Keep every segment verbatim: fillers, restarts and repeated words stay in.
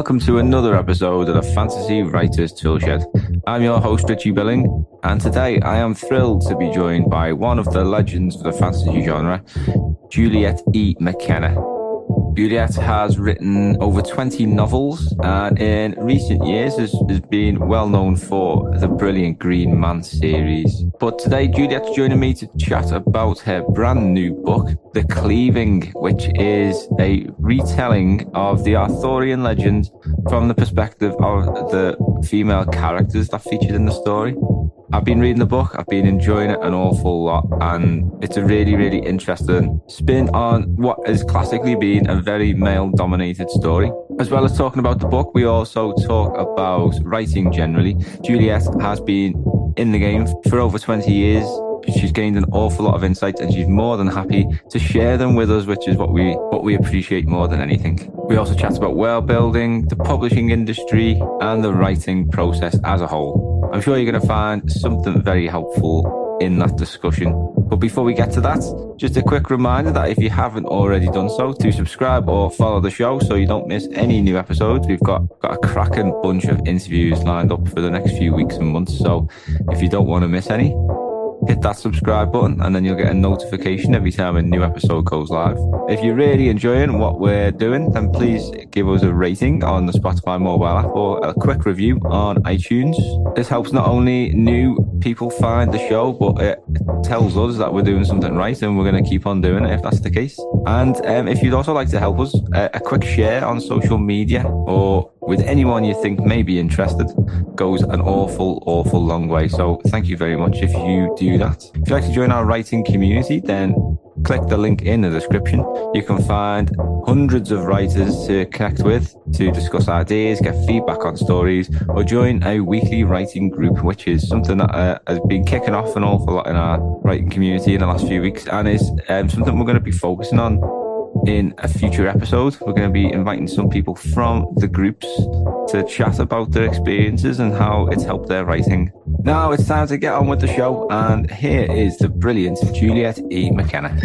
welcome to another episode of the Fantasy Writers Toolshed. I'm your host, Richie Billing, and today I am thrilled to be joined by one of the legends of the fantasy genre, Juliet E. McKenna. Juliet has written over twenty novels and in recent years has, has been well known for the brilliant Green Man series. But today Juliet's joining me to chat about her brand new book, The Cleaving, which is a retelling of the Arthurian legend from the perspective of the female characters that featured in the story. I've been reading the book, I've been enjoying it an awful lot, and it's a really, really interesting spin on what has classically been a very male-dominated story. As well as talking about the book, we also talk about writing generally. Juliet has been in the game for over twenty years. She's gained an awful lot of insights and she's more than happy to share them with us, which is what we what we appreciate more than anything. We also chat about world building, the publishing industry, and the writing process as a whole. I'm sure you're going to find something very helpful in that discussion. But before we get to that, just a quick reminder that if you haven't already done so, to subscribe or follow the show so you don't miss any new episodes. We've got, got a cracking bunch of interviews lined up for the next few weeks and months. So if you don't want to miss any, hit that subscribe button and then you'll get a notification every time a new episode goes live. If you're really enjoying what we're doing, then please give us a rating on the Spotify mobile app or a quick review on iTunes. This helps not only new people find the show, but it tells us that we're doing something right and we're going to keep on doing it if that's the case. And um, if you'd also like to help us, a, a quick share on social media or with anyone you think may be interested goes an awful, awful long way. So thank you very much if you do that. If you'd like to join our writing community, then click the link in the description. You can find hundreds of writers to connect with, to discuss ideas, get feedback on stories, or join a weekly writing group, which is something that uh, has been kicking off an awful lot in our writing community in the last few weeks, and is um, something we're going to be focusing on in a future episode. We're going to be inviting some people from the groups to chat about their experiences and how it's helped their writing. Now it's time to get on with the show, and here is the brilliant Juliet E. McKenna.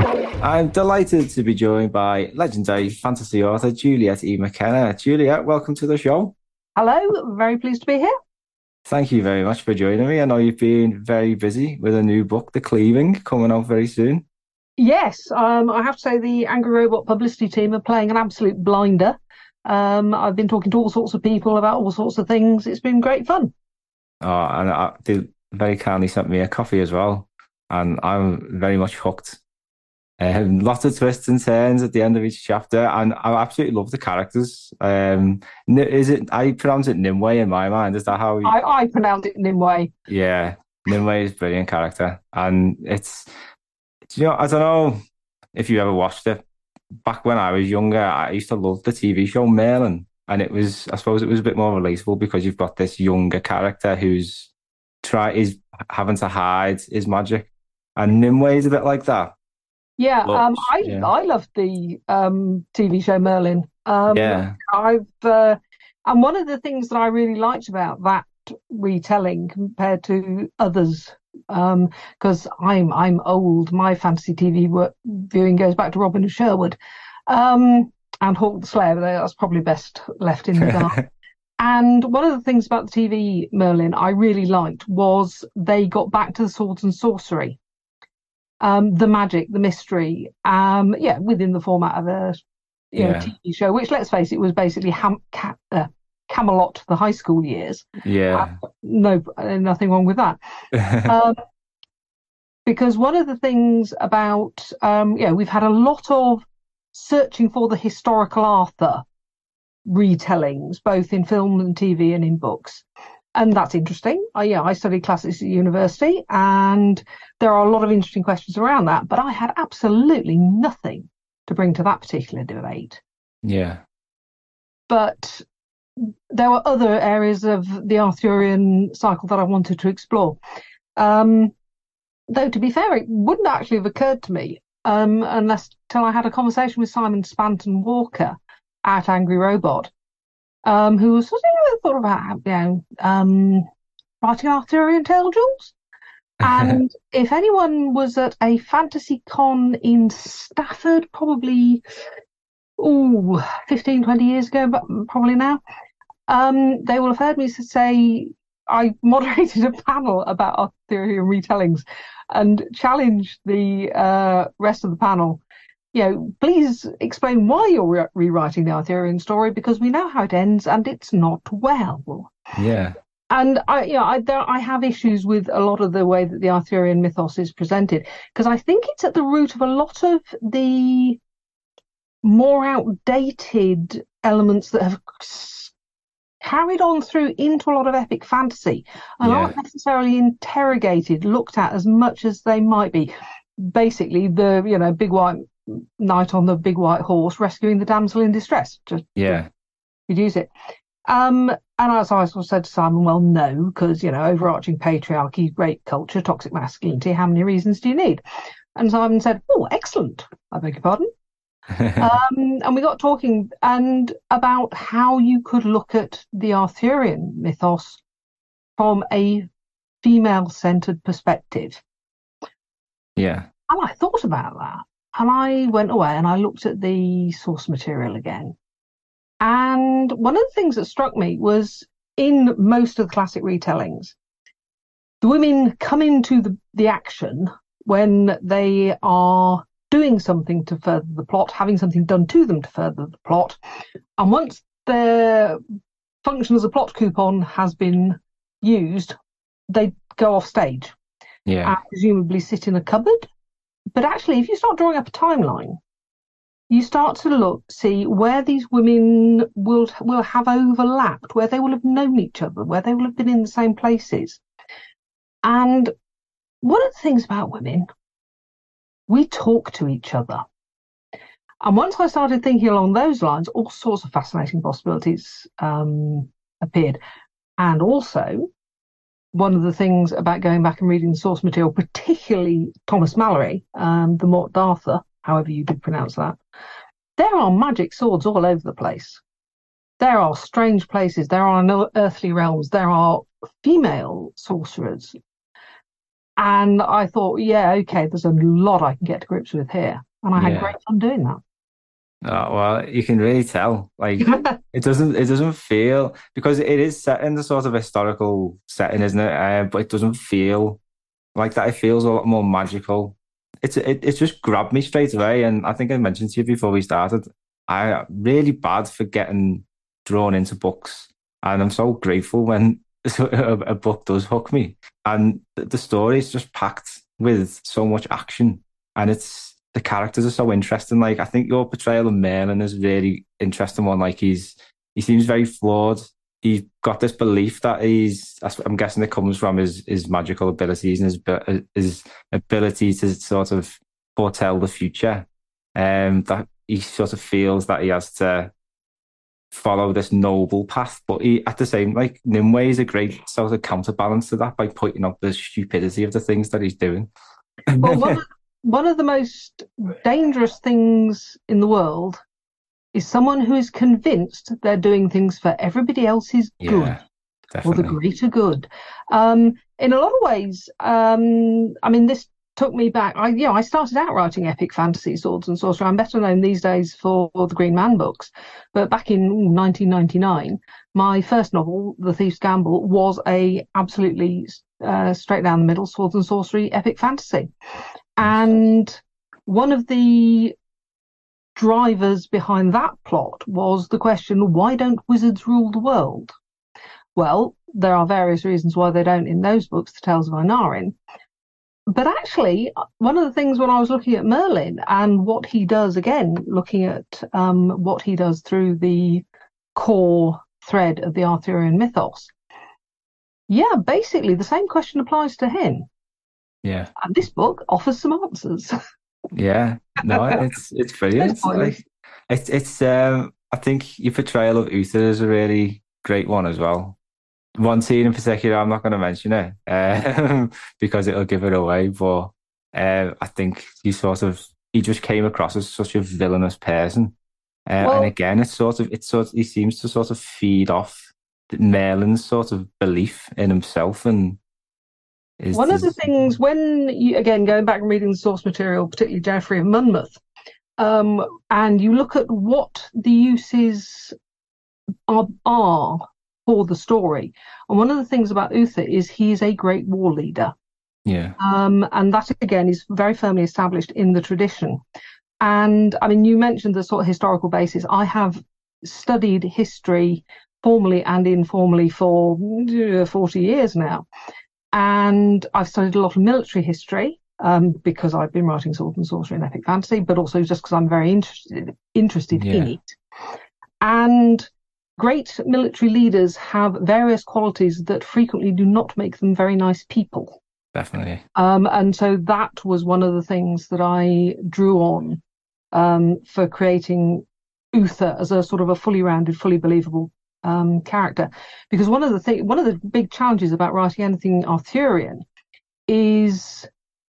I'm delighted to be joined by legendary fantasy author Juliet E. McKenna. Juliet, welcome to the show. Hello, very pleased to be here. Thank you very much for joining me. I know you've been very busy with a new book, The Cleaving, coming out very soon. Yes, um, I have to say the Angry Robot publicity team are playing an absolute blinder. Um, I've been talking to all sorts of people about all sorts of things. It's been great fun. Oh, and I, they very kindly sent me a coffee as well, and I'm very much hooked. Um, lots of twists and turns at the end of each chapter, and I absolutely love the characters. Um, is it? I pronounce it Nimue in my mind. Is that how you... I, I pronounce it Nimue? Yeah, Nimue is a brilliant character, and it's. You know, I don't know if you ever watched it. Back when I was younger, I used to love the T V show Merlin. And it was, I suppose it was a bit more relatable because you've got this younger character who's try is having to hide his magic. And Nimue is a bit like that. Yeah, but, um, I yeah. I loved the um, T V show Merlin. Um, yeah. I've uh, and one of the things that I really liked about that retelling compared to others, because um, I'm I'm old. My fantasy T V work, viewing goes back to Robin of Sherwood. Um, and Hawk the Slayer, but that's probably best left in the dark. And one of the things about the T V Merlin I really liked was they got back to the swords and sorcery, um, the magic, the mystery, um, yeah, within the format of a you know, yeah. T V show, which, let's face it, was basically Ham- Ca- uh, Camelot, the high school years. Yeah. Uh, no, nothing wrong with that. um, because one of the things about, um, yeah, we've had a lot of searching for the historical Arthur retellings, both in film and T V and in books. And that's interesting. I, yeah, I studied classics at university, and there are a lot of interesting questions around that, but I had absolutely nothing to bring to that particular debate. Yeah. But there were other areas of the Arthurian cycle that I wanted to explore. Um, though, to be fair, it wouldn't actually have occurred to me Um, unless till I had a conversation with Simon Spanton Walker at Angry Robot, um, who was sort of thought about you know um, writing an Arthurian tale, Jules. And if anyone was at a fantasy con in Stafford, probably oh, fifteen, twenty years ago, but probably now. Um, they will have heard me say I moderated a panel about Arthurian retellings and challenged the uh, rest of the panel. You know, please explain why you're re- rewriting the Arthurian story, because we know how it ends and it's not well. Yeah. And I, you know, I, there, I have issues with a lot of the way that the Arthurian mythos is presented, because I think it's at the root of a lot of the more outdated elements that have carried on through into a lot of epic fantasy and Yeah. aren't necessarily interrogated, looked at as much as they might be. Basically, the, you know, big white knight on the big white horse rescuing the damsel in distress. Just Yeah. reduce it. Um, and as I sort of said to Simon, well, no, because, you know, overarching patriarchy, rape culture, toxic masculinity, how many reasons do you need? And Simon said, oh, excellent. I beg your pardon. um, and we got talking and about how you could look at the Arthurian mythos from a female-centered perspective. Yeah. And I thought about that. And I went away and I looked at the source material again. And one of the things that struck me was in most of the classic retellings, the women come into the, the action when they are doing something to further the plot, having something done to them to further the plot. And once their function as a plot coupon has been used, they go off stage. Yeah. And presumably sit in a cupboard. But actually, if you start drawing up a timeline, you start to look, see where these women will will have overlapped, where they will have known each other, where they will have been in the same places. And one of the things about women, we talk to each other. And once I started thinking along those lines, all sorts of fascinating possibilities um, appeared. And also, one of the things about going back and reading the source material, particularly Thomas Malory, um, the Morte d'Arthur, however you do pronounce that, there are magic swords all over the place. There are strange places. There are unearthly realms. There are female sorcerers. And I thought, yeah, okay, there's a lot I can get to grips with here. And I Yeah. had great fun doing that. Oh, well, you can really tell. Like it doesn't it doesn't feel, because it is set in the sort of historical setting, isn't it? Uh, but it doesn't feel like that. It feels a lot more magical. It's it, it just grabbed me straight away. And I think I mentioned to you before we started, I'm really bad for getting drawn into books. And I'm so grateful when a, a book does hook me. And the, the story is just packed with so much action. And it's the characters are so interesting. Like, I think your portrayal of Merlin is a really interesting one. Like, he's he seems very flawed. He's got this belief that he's, I'm guessing it comes from his, his magical abilities and his, his ability to sort of foretell the future. Um, that he sort of feels that he has to follow this noble path. But he, at the same, like, Nimue is a great sort of counterbalance to that by pointing out the stupidity of the things that he's doing. Well, one of, one of the most dangerous things in the world is someone who is convinced they're doing things for everybody else's good, Yeah, or the definitely. greater good. Um, in a lot of ways, um, I mean, this took me back. I, you know, I started out writing epic fantasy, swords and sorcery. I'm better known these days for the Green Man books. But back in nineteen ninety-nine, my first novel, The Thief's Gamble, was a absolutely uh, straight down the middle swords and sorcery epic fantasy. And one of the drivers behind that plot was the question, why don't wizards rule the world? Well, there are various reasons why they don't in those books, The Tales of Einarin. But actually, one of the things when I was looking at Merlin and what he does, again, looking at um, what he does through the core thread of the Arthurian mythos, yeah, basically the same question applies to him. Yeah. And this book offers some answers. Yeah, no, it's it's brilliant. It's brilliant. Like, it's it's um, I think your portrayal of Uther is a really great one as well. One scene in particular, I'm not going to mention it uh, because it'll give it away. But uh, I think he sort of he just came across as such a villainous person, uh, Well- and again, it's sort of it's sort he seems to sort of feed off Merlin's sort of belief in himself and. Is, One of the is- things when you, again, going back and reading the source material, particularly Geoffrey of Monmouth, um, and you look at what the uses are, are for the story. And one of the things about Uther is he is a great war leader. Yeah. Um, and that, again, is very firmly established in the tradition. And I mean, you mentioned the sort of historical basis. I have studied history formally and informally for uh, forty years now. And I've studied a lot of military history um, because I've been writing sword and sorcery and epic fantasy, but also just because I'm very interested, interested Yeah. in it. And great military leaders have various qualities that frequently do not make them very nice people. Definitely. Um, and so that was one of the things that I drew on um, for creating Uther as a sort of a fully rounded, fully believable um, character. Because one of the thing, one of the big challenges about writing anything Arthurian is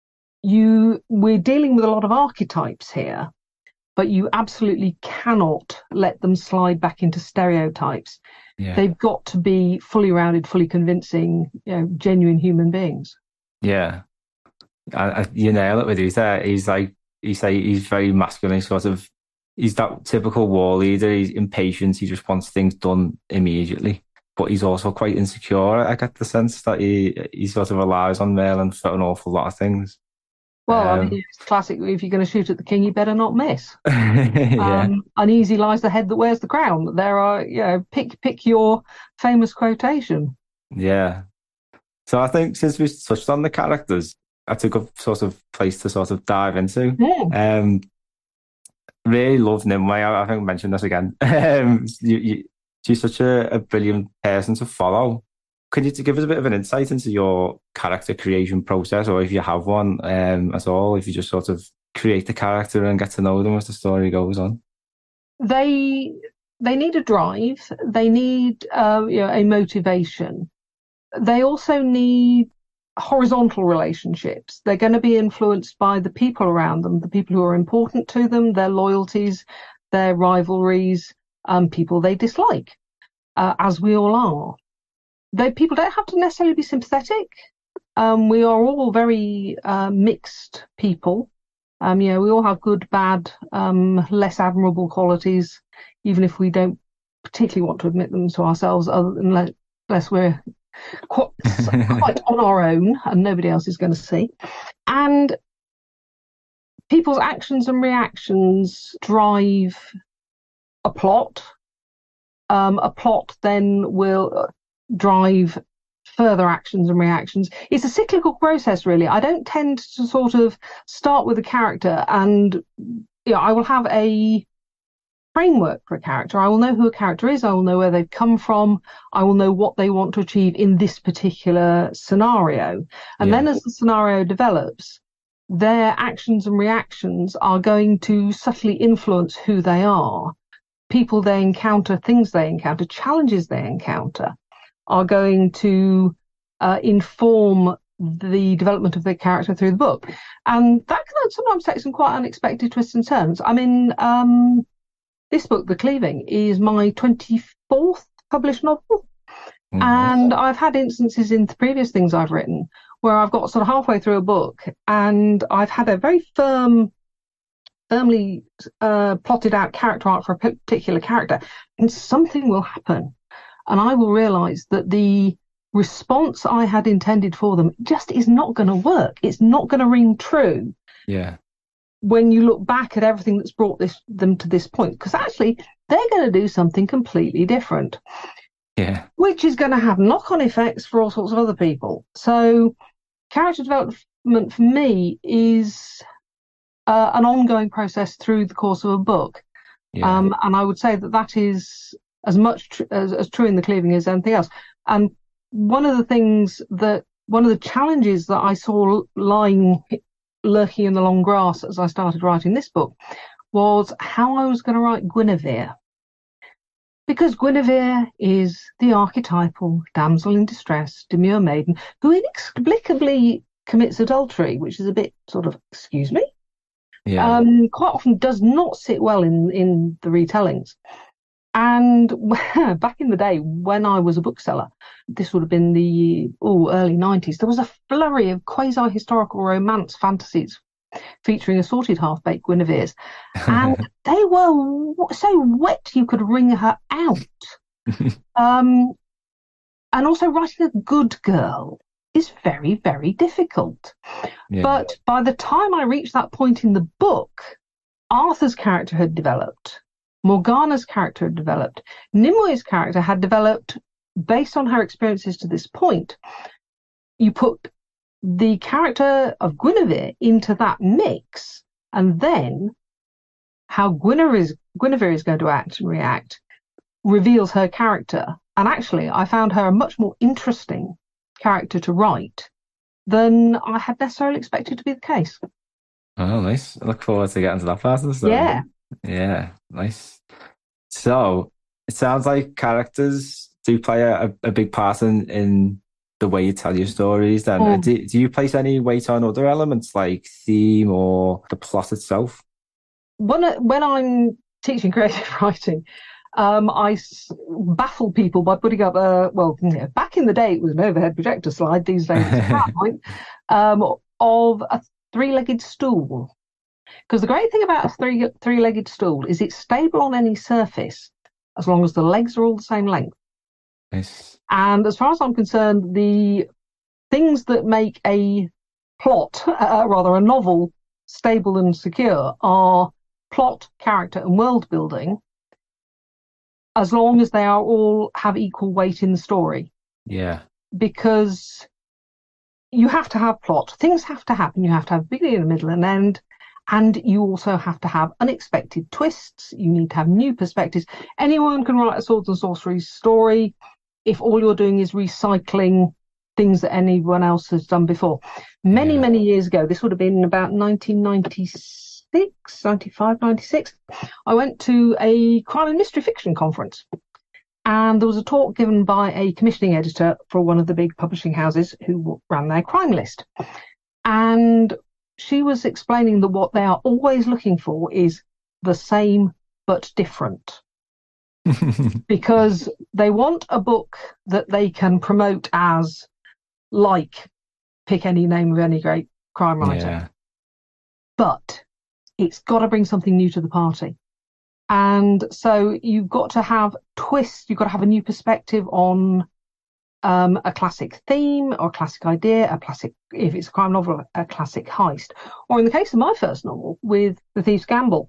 you we're dealing with a lot of archetypes here, but you absolutely cannot let them slide back into stereotypes. Yeah. They've got to be fully rounded, fully convincing, you know, genuine human beings. Yeah, I, I, you nail it with Uther. He's like, he's like, he's very masculine, sort of. He's that typical war leader. He's impatient. He just wants things done immediately. But he's also quite insecure. I get the sense that he he sort of relies on Merlin for an awful lot of things. Well, Um, I mean, it's classic. If you're going to shoot at the king, you better not miss. yeah, Um, uneasy lies the head that wears the crown. There are, you know, pick pick your famous quotation. yeah. So I think since we touched on the characters, that's a good sort of place to sort of dive into. Yeah. Um, really love Nimue. I, I think I mentioned this again. Um, you, you, she's such a, a brilliant person to follow. Could you give us a bit of an insight into your character creation process, or if you have one um, at all, if you just sort of create the character and get to know them as the story goes on? They they need a drive. They need uh, you know, a motivation. They also need horizontal relationships. They're going to be influenced by the people around them, the people who are important to them, their loyalties, their rivalries, um, people they dislike, uh, as we all are. They people don't have to necessarily be sympathetic. Um, we are all very uh, mixed people. Um, you know, we all have good, bad, um, less admirable qualities, even if we don't particularly want to admit them to ourselves, other than unless we're quite, quite on our own and nobody else is going to see. And people's actions and reactions drive a plot. Um, a plot then will drive further actions and reactions. It's a cyclical process, really. I don't tend to sort of start with a character and, you know, I will have a framework for a character. I will know who a character is. I will know where they've come from. I will know what they want to achieve in this particular scenario. And Yeah. then as the scenario develops, their actions and reactions are going to subtly influence who they are. People they encounter, things they encounter, challenges they encounter are going to uh, inform the development of their character through the book. And that can sometimes take some quite unexpected twists and turns. I mean, um, this book, The Cleaving, is my twenty-fourth published novel. Mm-hmm. And I've had instances in the previous things I've written where I've got sort of halfway through a book and I've had a very firm, firmly uh, plotted out character arc for a particular character, and something will happen. And I will realise that the response I had intended for them just is not going to work. It's not going to ring true. Yeah. When you look back at everything that's brought this them to this point, because actually they're going to do something completely different. Yeah. Which is going to have knock-on effects for all sorts of other people. So character development for me is uh, an ongoing process through the course of a book. Yeah. Um, and I would say that that is as much tr- as, as true in The Cleaving as anything else. And one of the things that, one of the challenges that I saw lying, lurking in the long grass as I started writing this book was how I was going to write Guinevere. Because Guinevere is the archetypal damsel in distress, demure maiden, who inexplicably commits adultery, which is a bit sort of, excuse me? Yeah. Um, quite often does not sit well in, in the retellings. And back in the day when I was a bookseller, this would have been the oh, early nineties, there was a flurry of quasi-historical romance fantasies featuring assorted half-baked Guinevere's. And they were so wet you could wring her out. um, and also writing a good girl is very, very difficult. Yeah. But by the time I reached that point in the book, Arthur's character had developed, Morgana's character had developed, Nimue character had developed based on her experiences to this point. You put the character of Guinevere into that mix, and then how Guinevere is, Guinevere is going to act and react reveals her character. And actually, I found her a much more interesting character to write than I had necessarily expected to be the case. Oh, nice. I look forward to getting to that part of the story. Yeah. Yeah, nice. So it sounds like characters do play a, a big part in, in the way you tell your stories. Then mm. do, do you place any weight on other elements like theme or the plot itself? When, when I'm teaching creative writing, Um, I s- baffle people by putting up a, well, you know, back in the day it was an overhead projector slide, these days it's a PowerPoint, um, of a three-legged stool. Because the great thing about a three, three-legged stool is it's stable on any surface as long as the legs are all the same length. Nice. And as far as I'm concerned, the things that make a plot, uh, rather a novel, stable and secure are plot, character and world building, as long as they are all have equal weight in the story. Yeah. Because you have to have plot. Things have to happen. You have to have a beginning, a middle, and end. And you also have to have unexpected twists. You need to have new perspectives. Anyone can write a swords and sorcery story if all you're doing is recycling things that anyone else has done before. Many, yeah. many years ago, this would have been about nineteen ninety-six, ninety-five, ninety-six, I went to a crime and mystery fiction conference, and there was a talk given by a commissioning editor for one of the big publishing houses who ran their crime list, and she was explaining that what they are always looking for is the same but different. Because they want a book that they can promote as, like, pick any name of any great crime writer, yeah. but it's got to bring something new to the party. And so you've got to have twists, you've got to have a new perspective on um, a classic theme or a classic idea, a classic, if it's a crime novel, a classic heist. Or in the case of my first novel with The Thief's Gamble,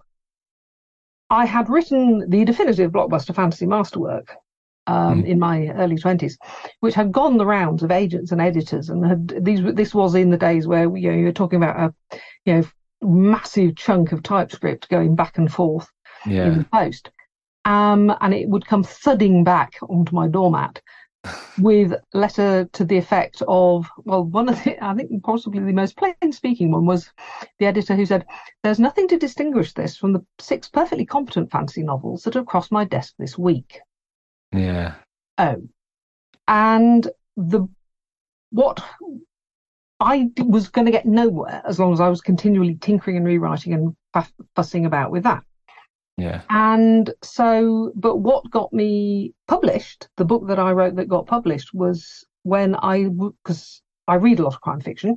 I had written the definitive blockbuster fantasy masterwork um, mm. in my early twenties, which had gone the rounds of agents and editors, and had these. This was in the days where you know, you're talking about a, you know, massive chunk of typescript going back and forth yeah. in the post, um, and it would come thudding back onto my doormat with a letter to the effect of, well, one of the, I think possibly the most plain-speaking one was the editor who said, "There's nothing to distinguish this from the six perfectly competent fantasy novels that have crossed my desk this week." Yeah. Oh, and the what. I was going to get nowhere as long as I was continually tinkering and rewriting and f- fussing about with that. Yeah. And so, but what got me published, the book that I wrote that got published, was when I, because I read a lot of crime fiction.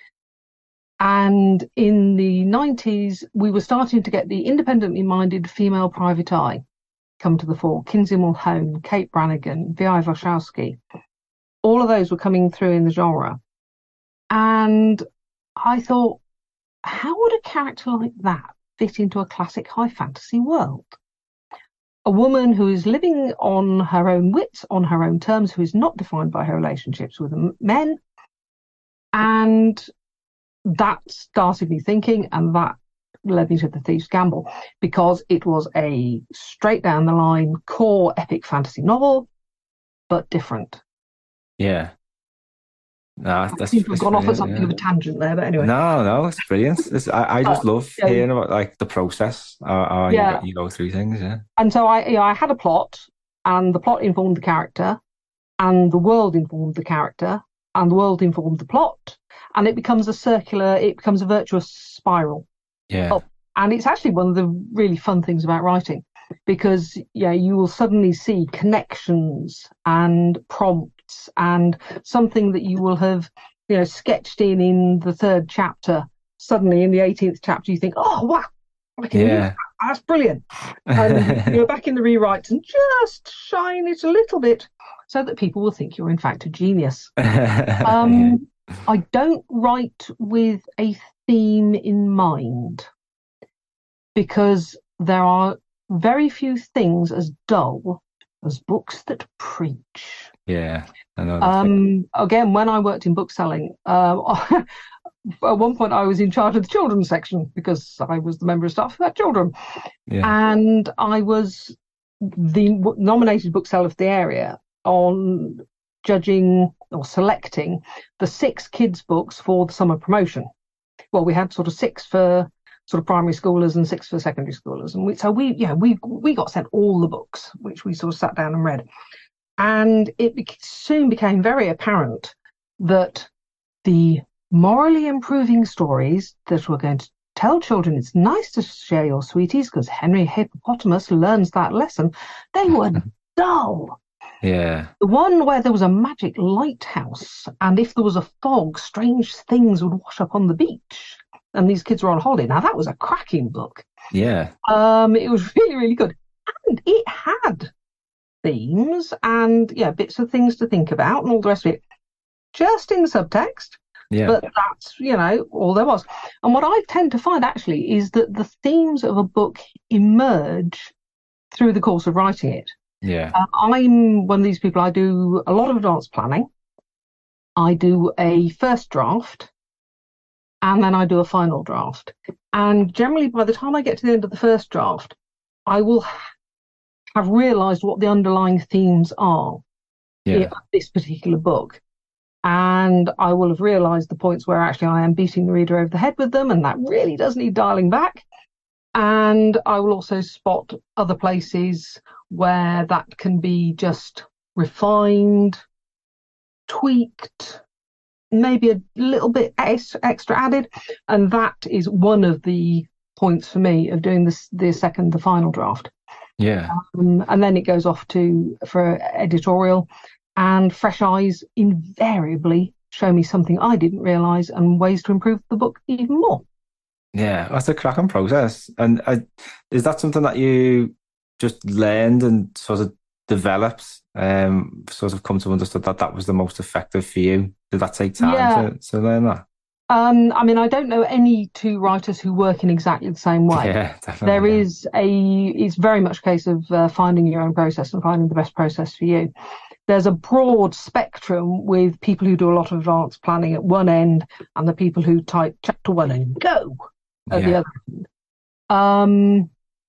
And in the nineties, we were starting to get the independently minded female private eye come to the fore. Kinsey Mulhone, Kate Brannigan, V I Wachowski. All of those were coming through in the genre. And I thought, how would a character like that fit into a classic high fantasy world? A woman who is living on her own wits, on her own terms, who is not defined by her relationships with men. And that started me thinking, and that led me to The Thief's Gamble, because it was a straight down the line core epic fantasy novel, but different. Yeah. No, that's, I think we've gone off at something yeah. of a tangent there, but anyway. No, no, it's brilliant. It's, I, I just uh, love yeah. hearing about like the process, how, how yeah. you, you go through things. Yeah. And so I, you know, I had a plot, and the plot informed the character, and the world informed the character, and the world informed the plot, and it becomes a circular, it becomes a virtuous spiral. Yeah. Oh, and it's actually one of the really fun things about writing, because yeah, you will suddenly see connections and prompts and something that you will have, you know, sketched in in the third chapter suddenly in the eighteenth chapter you think, oh wow, I can Yeah. read that. That's brilliant. And you go back in the rewrites and just shine it a little bit so that people will think you're in fact a genius. Um, I don't write with a theme in mind because there are very few things as dull as books that preach. Yeah, I know. Um, again, when I worked in bookselling, uh, at one point I was in charge of the children's section because I was the member of staff who had children. Yeah. And I was the nominated bookseller of the area on judging or selecting the six kids' books for the summer promotion. Well, we had sort of six for sort of primary schoolers and six for secondary schoolers. And we, so we, yeah, we we got sent all the books, which we sort of sat down and read. And it be- soon became very apparent that the morally improving stories that were going to tell children it's nice to share your sweeties because Henry Hippopotamus learns that lesson, they were dull. Yeah. The one where there was a magic lighthouse, and if there was a fog, strange things would wash up on the beach, and these kids were on holiday. Now, that was a cracking book. Yeah. Um, it was really, really good. And it had themes and, yeah, bits of things to think about and all the rest of it, just in the subtext. Yeah. But that's, you know, all there was. And what I tend to find, actually, is that the themes of a book emerge through the course of writing it. Yeah. Uh, I'm one of these people. I do a lot of advanced planning. I do a first draft, and then I do a final draft. And generally, by the time I get to the end of the first draft, I will have realised what the underlying themes are Yeah. of this particular book. And I will have realised the points where actually I am beating the reader over the head with them, and that really does need dialing back. And I will also spot other places where that can be just refined, tweaked, maybe a little bit ex- extra added. And that is one of the points for me of doing this, the second, the final draft. Yeah. Um, and then it goes off to for editorial, and fresh eyes invariably show me something I didn't realise and ways to improve the book even more. Yeah, that's a cracking process. And uh, is that something that you just learned and sort of developed, um, sort of come to understand that that was the most effective for you? Did that take time Yeah. to, to learn that? Um, I mean, I don't know any two writers who work in exactly the same way. Yeah, definitely. There yeah. is a, it's very much a case of uh, finding your own process and finding the best process for you. There's a broad spectrum with people who do a lot of advanced planning at one end and the people who type chapter one and go at Yeah. the other end. Um,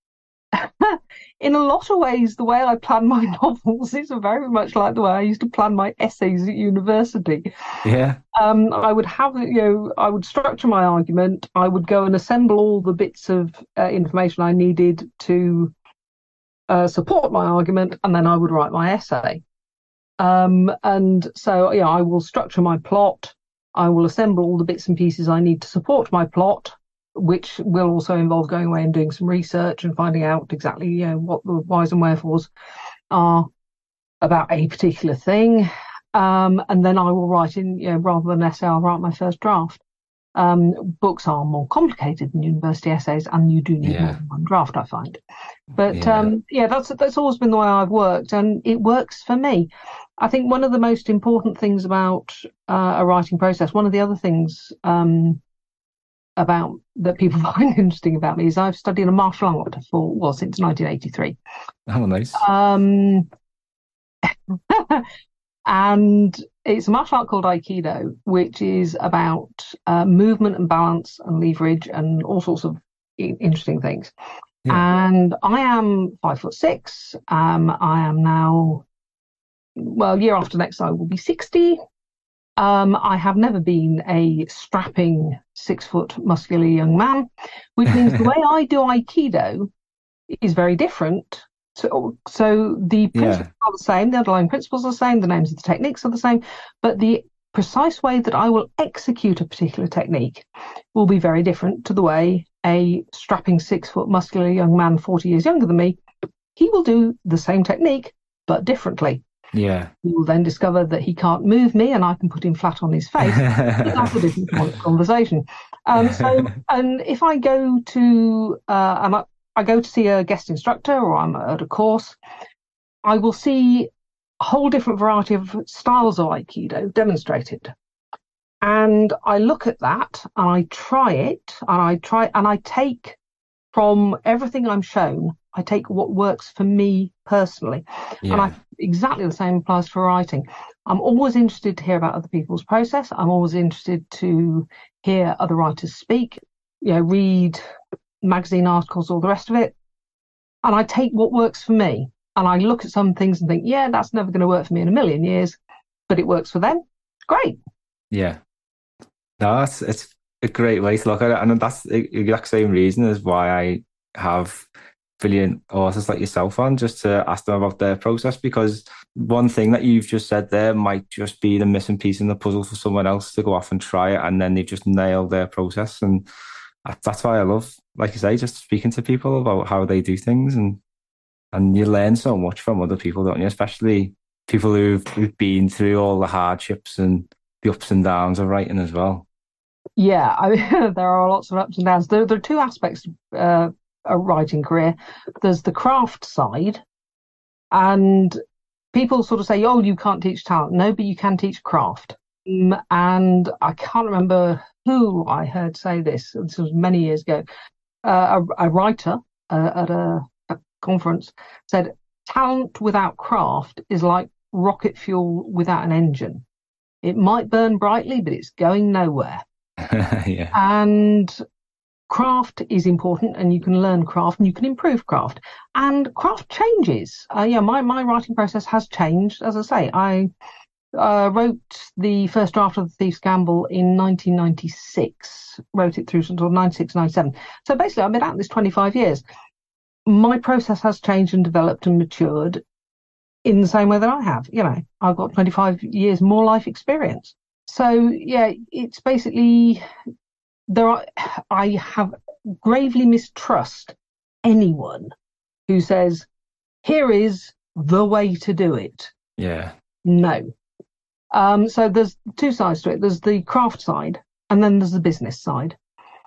in a lot of ways, the way I plan my novels is very much like the way I used to plan my essays at university. Yeah. Um, I would have, you know, I would structure my argument. I would go and assemble all the bits of uh, information I needed to uh, support my argument, and then I would write my essay. Um, and so, yeah, I will structure my plot. I will assemble all the bits and pieces I need to support my plot, which will also involve going away and doing some research and finding out exactly, you know, what the whys and wherefores are about a particular thing. Um, and then I will write in, you know, rather than an essay, I'll write my first draft. Um, books are more complicated than university essays, and you do need Yeah. more than one draft, I find. But Yeah. um, yeah, that's that's always been the way I've worked, and it works for me. I think one of the most important things about uh, a writing process, one of the other things um, about that people find interesting about me is I've studied a martial art for, well, since nineteen eighty-three. Oh, nice. Um, and it's a martial art called Aikido, which is about uh, movement and balance and leverage and all sorts of i- interesting things. Yeah. And I am five foot six. Um, I am now, well, year after next, I will be sixty. Um, I have never been a strapping six foot muscular young man, which means the way I do Aikido is very different. So, so the principles Yeah. are the same, the underlying principles are the same, the names of the techniques are the same, but the precise way that I will execute a particular technique will be very different to the way a strapping six foot muscular young man, forty years younger than me, he will do the same technique, but differently. Yeah. He will then discover that he can't move me and I can put him flat on his face. But that's a different conversation. Um, so, and if I go to, uh, and I, I go to see a guest instructor or I'm at a course, I will see a whole different variety of styles of Aikido demonstrated. And I look at that and I try it and I try and I take from everything I'm shown, I take what works for me personally. Yeah. And I, exactly the same applies for writing. I'm always interested to hear about other people's process. I'm always interested to hear other writers speak, you know, read magazine articles, all the rest of it. And I take what works for me. And I look at some things and think, yeah, that's never going to work for me in a million years, but it works for them. Great. Yeah. No, it's, it's a great way to look at it. And that's the exact same reason as why I have brilliant authors like yourself on, just to ask them about their process, because one thing that you've just said there might just be the missing piece in the puzzle for someone else to go off and try it, and then they've just nailed their process. And that's why I love, like you say, just speaking to people about how they do things, and and you learn so much from other people, don't you? Especially people who've, who've been through all the hardships and the ups and downs of writing as well. Yeah, I mean, there are lots of ups and downs. There, there are two aspects uh, a writing career. There's the craft side, and people sort of say, oh, you can't teach talent. No, but you can teach craft. Um, and I can't remember who I heard say this. This was many years ago. Uh, a, a writer uh, at a, a conference said, talent without craft is like rocket fuel without an engine. It might burn brightly, but it's going nowhere. Yeah. And craft is important, and you can learn craft and you can improve craft, and craft changes. Uh, yeah, my, my writing process has changed. As I say, I uh, wrote the first draft of The Thief's Gamble in nineteen ninety-six, wrote it through until ninety-six, ninety-seven. So basically, I've been at this twenty-five years. My process has changed and developed and matured in the same way that I have. You know, I've got twenty-five years more life experience. So, yeah, it's basically, there are, I have gravely mistrust anyone who says, here is the way to do it. Yeah. No. Um, so there's two sides to it. There's the craft side, and then there's the business side.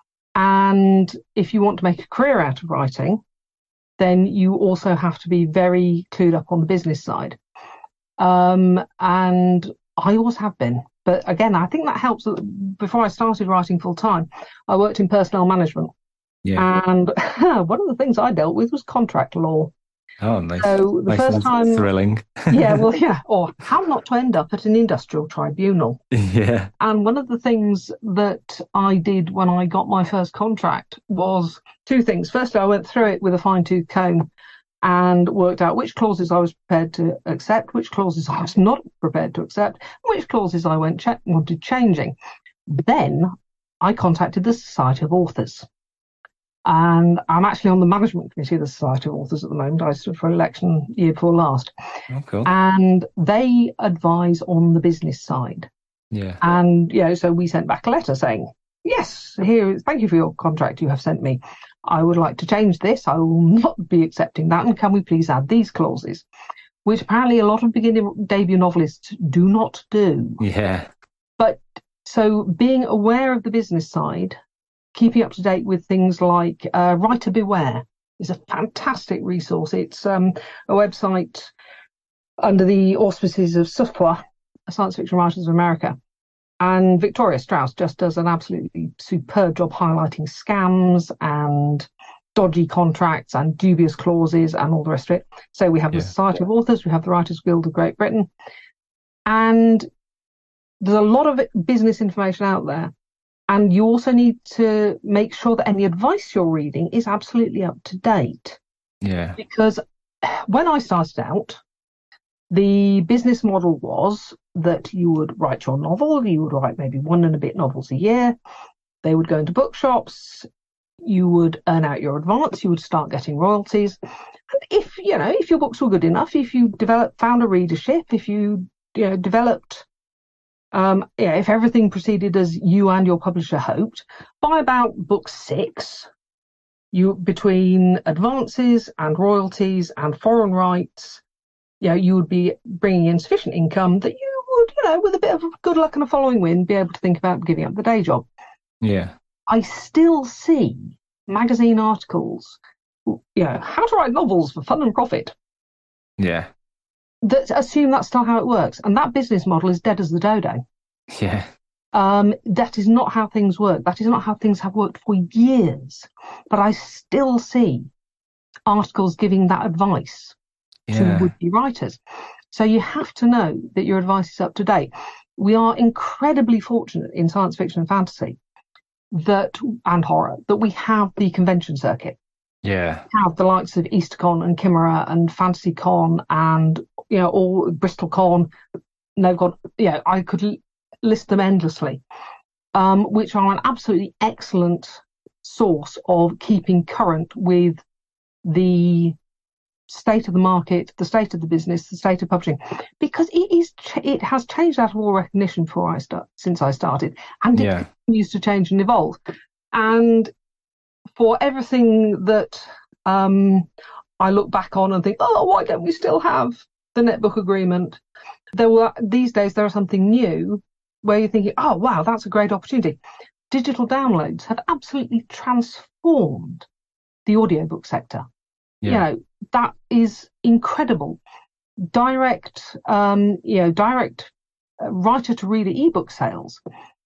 And if you want to make a career out of writing, then you also have to be very clued up on the business side. Um, and I always have been. But again, I think that helps. Before I started writing full time, I worked in personnel management. Yeah. And one of the things I dealt with was contract law. Oh, nice. So the nice first time, thrilling. yeah, well, yeah, or how not to end up at an industrial tribunal. Yeah. And one of the things that I did when I got my first contract was two things. Firstly, I went through it with a fine-tooth comb and worked out which clauses I was prepared to accept, which clauses I was not prepared to accept, and which clauses I went ch- wanted changing. Then I contacted the Society of Authors. And I'm actually on the management committee of the Society of Authors at the moment. I stood for election year before last. Oh, cool. And they advise on the business side. Yeah. And, you know, so we sent back a letter saying, yes, here, thank you for your contract you have sent me. I would like to change this. I will not be accepting that. And can we please add these clauses? Which apparently a lot of beginning debut novelists do not do. Yeah. But so being aware of the business side, keeping up to date with things like uh, Writer Beware is a fantastic resource. It's um, a website under the auspices of S F W A, Science Fiction Writers of America. And Victoria Strauss just does an absolutely superb job highlighting scams and dodgy contracts and dubious clauses and all the rest of it. So we have Yeah. the Society of Authors, we have the Writers Guild of Great Britain. And there's a lot of business information out there. And you also need to make sure that any advice you're reading is absolutely up to date. Yeah. Because when I started out, the business model was that you would write your novel, you would write maybe one and a bit novels a year. They would go into bookshops, you would earn out your advance, you would start getting royalties. And if, you know, if your books were good enough, if you developed, found a readership, if you, you know, developed, um, yeah, if everything proceeded as you and your publisher hoped, by about book six, you, between advances and royalties and foreign rights, you know, you would be bringing in sufficient income that you would, you know, with a bit of good luck and a following wind, be able to think about giving up the day job. Yeah. I still see magazine articles, you know, how to write novels for fun and profit, Yeah. that assume that's still how it works. And that business model is dead as the dodo. Yeah. Um, that is not how things work. That is not how things have worked for years. But I still see articles giving that advice Yeah. to would-be writers. So you have to know that your advice is up to date. We are incredibly fortunate in science fiction and fantasy that and horror that we have the convention circuit. Yeah. We have the likes of EasterCon and Chimera and FantasyCon and, you know, all BristolCon. No, God, yeah, I could l- list them endlessly, um, which are an absolutely excellent source of keeping current with the state of the market, the state of the business, the state of publishing, because it is ch- it has changed out of all recognition before I start since I started, and it Yeah. continues to change and evolve. And for everything that um, I look back on and think, oh, why don't we still have the netbook agreement? There were these days there is something new where you're thinking, oh wow, that's a great opportunity. Digital downloads have absolutely transformed the audiobook sector. Yeah. You know, that is incredible. Direct, um, you know, direct uh, writer to reader ebook sales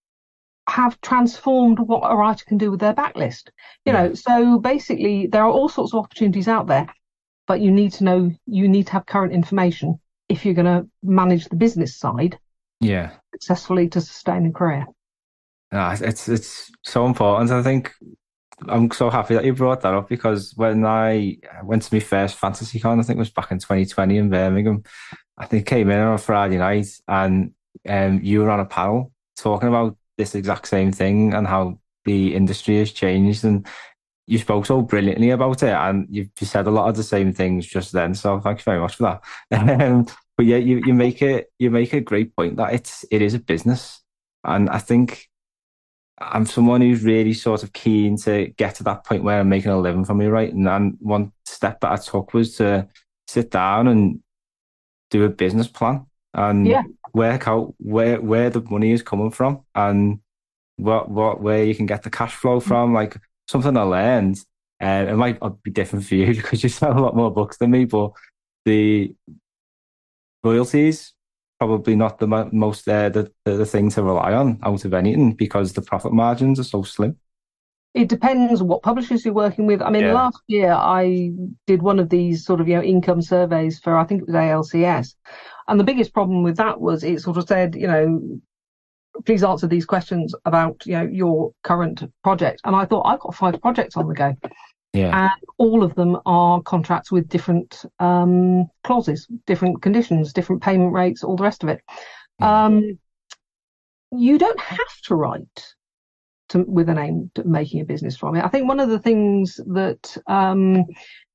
have transformed what a writer can do with their backlist. You Yeah. know, so basically there are all sorts of opportunities out there, but you need to know, you need to have current information if you're going to manage the business side Yeah. successfully to sustain a career. No, it's it's so important. I think I'm so happy that you brought that up, because when I went to my first FantasyCon, I think it was back in twenty twenty in Birmingham, I think I came in on a Friday night, and um, you were on a panel talking about this exact same thing and how the industry has changed, and you spoke so brilliantly about it, and you you said a lot of the same things just then. So thank you very much for that. Um, but yeah, you, you make it you make a great point that it's it is a business, and I think I'm someone who's really sort of keen to get to that point where I'm making a living from me, right? And then one step that I took was to sit down and do a business plan and Yeah. work out where where the money is coming from and what what where you can get the cash flow from. Like something I learned, and it might be different for you because you sell a lot more books than me, but the royalties probably not the mo- most uh, the, the the thing to rely on out of anything, because the profit margins are so slim. It depends what publishers you're working with. I mean, Yeah. last year I did one of these sort of, you know, income surveys for, I think it was A L C S. And the biggest problem with that was it sort of said, you know, please answer these questions about, you know, your current project. And I thought, I've got five projects on the go. Yeah. And all of them are contracts with different um, clauses, different conditions, different payment rates, all the rest of it. Yeah. Um, you don't have to write to, with an aim to making a business from it. I think one of the things that um,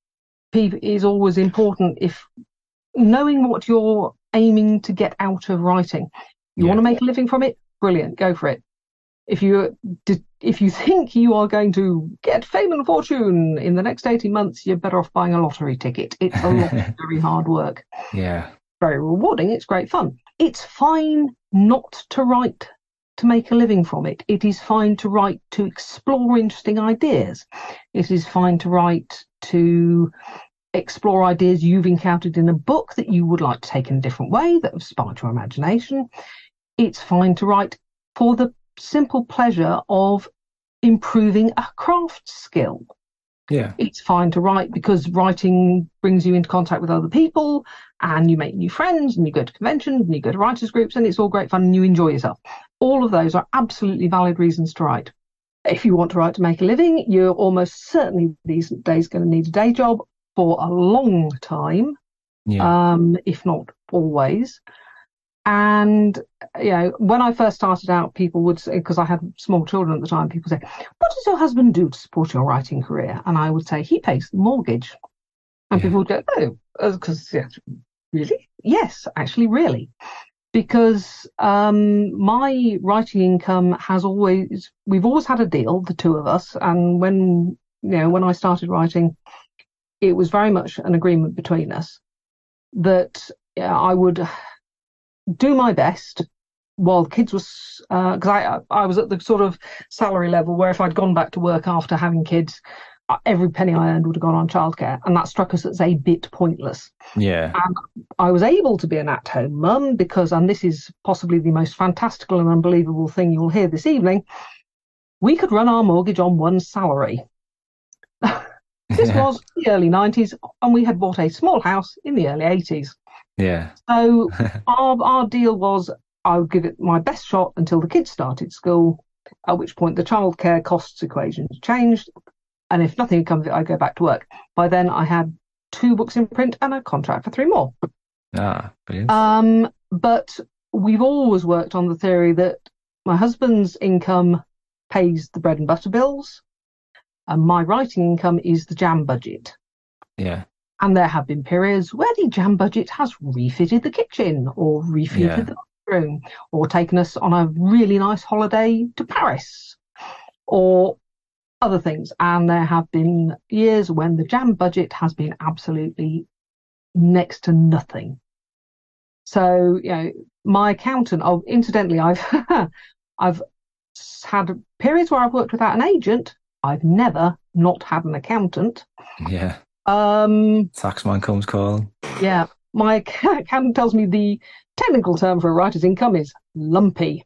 pe- is always important, if knowing what you're aiming to get out of writing, you Yeah. want to make a living from it, brilliant, go for it. If you if you think you are going to get fame and fortune in the next eighteen months, you're better off buying a lottery ticket. It's a lot of very hard work. Yeah. Very rewarding. It's great fun. It's fine not to write to make a living from it. It is fine to write to explore interesting ideas. It is fine to write to explore ideas you've encountered in a book that you would like to take in a different way, that have sparked your imagination. It's fine to write for the simple pleasure of improving a craft skill. Yeah. It's fine to write because writing brings you into contact with other people and you make new friends and you go to conventions and you go to writers groups and it's all great fun and you enjoy yourself. All of those are absolutely valid reasons to write. If you want to write to make a living, you're almost certainly these days going to need a day job for a long time, Yeah. um, if not always. And, you know, when I first started out, people would say, because I had small children at the time, people say, what does your husband do to support your writing career? And I would say, he pays the mortgage. And Yeah. people would go, oh, because, yeah, really? Yes, actually, really. Because um, my writing income has always, we've always had a deal, the two of us. And when, you know, when I started writing, it was very much an agreement between us that yeah, I would do my best while kids was, because uh, I I was at the sort of salary level where if I'd gone back to work after having kids, every penny I earned would have gone on childcare, and that struck us as a bit pointless. Yeah. And I was able to be an at-home mum because, and this is possibly the most fantastical and unbelievable thing you'll hear this evening, we could run our mortgage on one salary. This Yeah. was the early nineties, and we had bought a small house in the early eighties. Yeah. So our our deal was I would give it my best shot until the kids started school, at which point the childcare costs equation changed. And if nothing comes of it, I go back to work. By then, I had two books in print and a contract for three more. Ah, brilliant. Um, but we've always worked on the theory that my husband's income pays the bread and butter bills, and my writing income is the jam budget. Yeah. And there have been periods where the jam budget has refitted the kitchen or refitted Yeah. the bathroom or taken us on a really nice holiday to Paris or other things. And there have been years when the jam budget has been absolutely next to nothing. So, you know, my accountant, oh, incidentally, I've I've had periods where I've worked without an agent. I've never not had an accountant. Yeah. Um, Taxman comes calling. yeah, my accountant tells me the technical term for a writer's income is lumpy.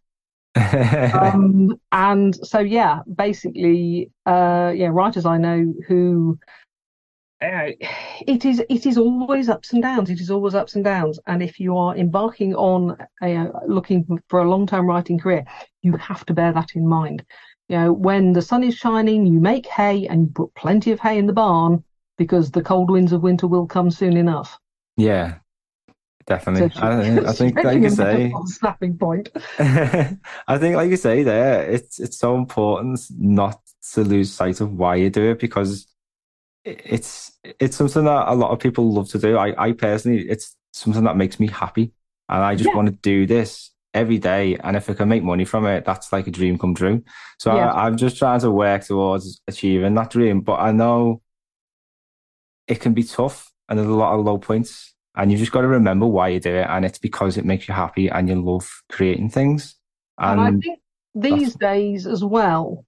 Um, and so, yeah, basically, uh, yeah, writers I know who uh, it is it is always ups and downs. It is always ups and downs. And if you are embarking on a, looking for a long-term writing career, you have to bear that in mind. You know, when the sun is shining, you make hay and you put plenty of hay in the barn because the cold winds of winter will come soon enough. Yeah, definitely. So, I, think- I think, like you say, snapping point. I think, like you say, there, it's it's so important not to lose sight of why you do it because it's it's something that a lot of people love to do. I, I personally, it's something that makes me happy, and I just Yeah. want to do this every day. And if I can make money from it, that's like a dream come true. So Yeah. I, I'm just trying to work towards achieving that dream. But I know it can be tough, and there's a lot of low points. And you just got to remember why you do it, and it's because it makes you happy and you love creating things. And, And, I think these days as well,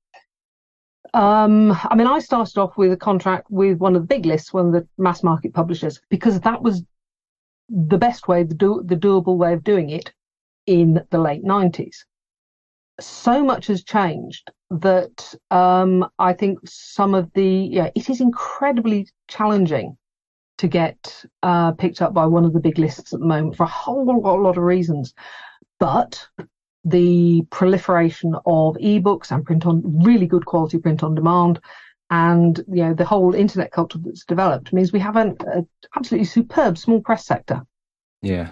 um, I mean, I started off with a contract with one of the big lists, one of the mass market publishers, because that was the best way, the, do- the doable way of doing it in the late nineties. So much has changed that um, I think some of the, yeah, it is incredibly challenging to get uh, picked up by one of the big lists at the moment for a whole lot, lot of reasons. But the proliferation of ebooks and print on really good quality print on demand, and you know the whole internet culture that's developed means we have an a absolutely superb small press sector. yeah,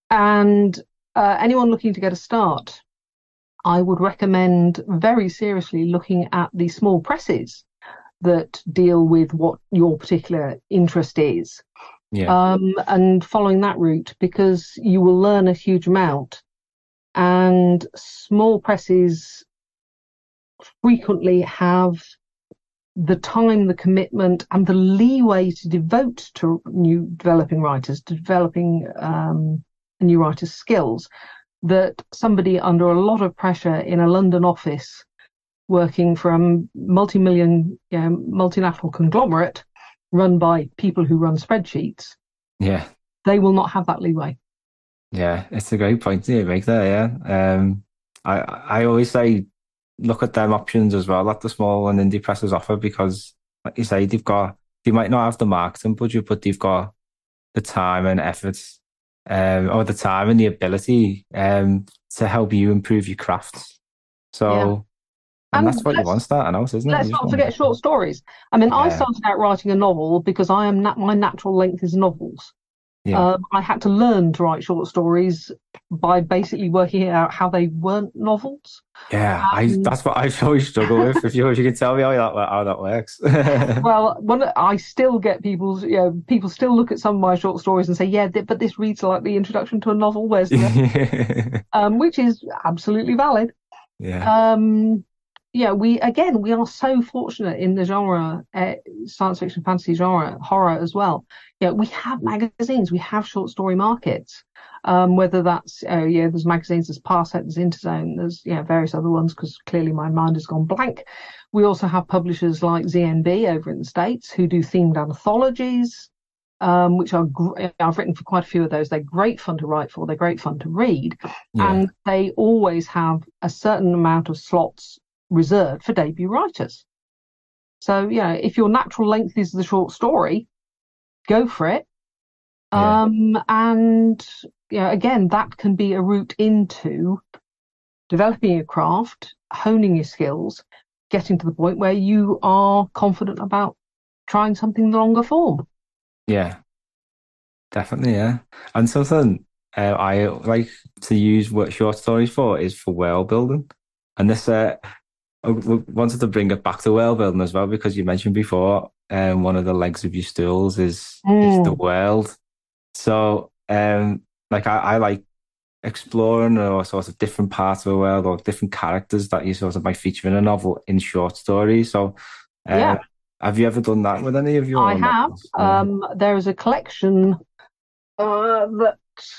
And uh, anyone looking to get a start, I would recommend very seriously looking at the small presses that deal with what your particular interest is, yeah, um, and following that route, because you will learn a huge amount. And small presses frequently have the time, the commitment, and the leeway to devote to new developing writers, to developing um, new writers' skills, that somebody under a lot of pressure in a London office working for a multi-million, you know, multinational conglomerate run by people who run spreadsheets, yeah. they will not have that leeway. Yeah, it's a great point you make there. Yeah, um, I I always say look at them options as well that the small and indie presses offer because, like you say, they've got they might not have the marketing budget, but they've got the time and effort, um, or the time and the ability, um, to help you improve your crafts. So, Yeah. and, And that's what you let's- want starting out, isn't it? Let's You just not want- forget short stories. I mean, I Yeah. started out writing a novel because I am nat- my natural length is novels. Yeah. Um, I had to learn to write short stories by basically working out how they weren't novels. Yeah, I um, that's what I always struggle with. If you if you can tell me how that how that works. Well, when I still get people's, you know, people still look at some of my short stories and say, "Yeah, th- but this reads like the introduction to a novel." Where's the rest?" um, which is absolutely valid. Yeah. Um, yeah, we again we are so fortunate in the genre, uh, science fiction, fantasy genre, horror as well. Yeah, we have magazines, we have short story markets. Um, whether that's uh, yeah, there's magazines, there's Parsec, there's Interzone, there's yeah various other ones because clearly my mind has gone blank. We also have publishers like Z N B over in the States who do themed anthologies, um, which are gr- I've written for quite a few of those. They're great fun to write for. They're great fun to read, Yeah. and they always have a certain amount of slots reserved for debut writers. So, yeah, if your natural length is the short story, go for it. Yeah. Um, and, yeah, again, that can be a route into developing your craft, honing your skills, getting to the point where you are confident about trying something longer form. Yeah, definitely. Yeah. And something uh, I like to use what short stories for is for world building. And this, uh, I w- wanted to bring it back to world building as well, because you mentioned before, um, one of the legs of your stools is is the Mm. world. So, um, like I, I like exploring or sort of different parts of the world or different characters that you sort of might feature in a novel in short stories. So, Yeah, um, have you ever done that with any of I your have. novels? Yeah. Um, there is a collection uh, that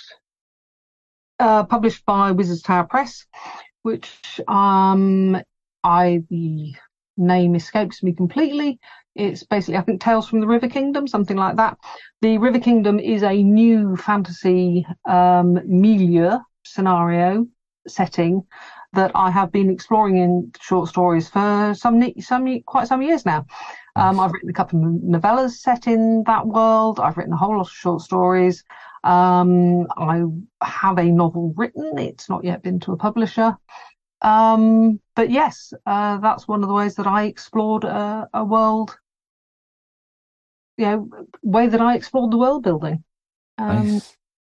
uh, published by Wizards Tower Press, which um, I the name escapes me completely. It's basically, I think, Tales from the River Kingdom, something like that. The River Kingdom is a new fantasy um, milieu scenario setting that I have been exploring in short stories for some some quite some years now. Um, Nice. I've written a couple of novellas set in that world. I've written a whole lot of short stories. Um, I have a novel written. It's not yet been to a publisher. Um, but yes, uh, that's one of the ways that I explored a, a world, you know, way that I explored the world building. Um, Nice.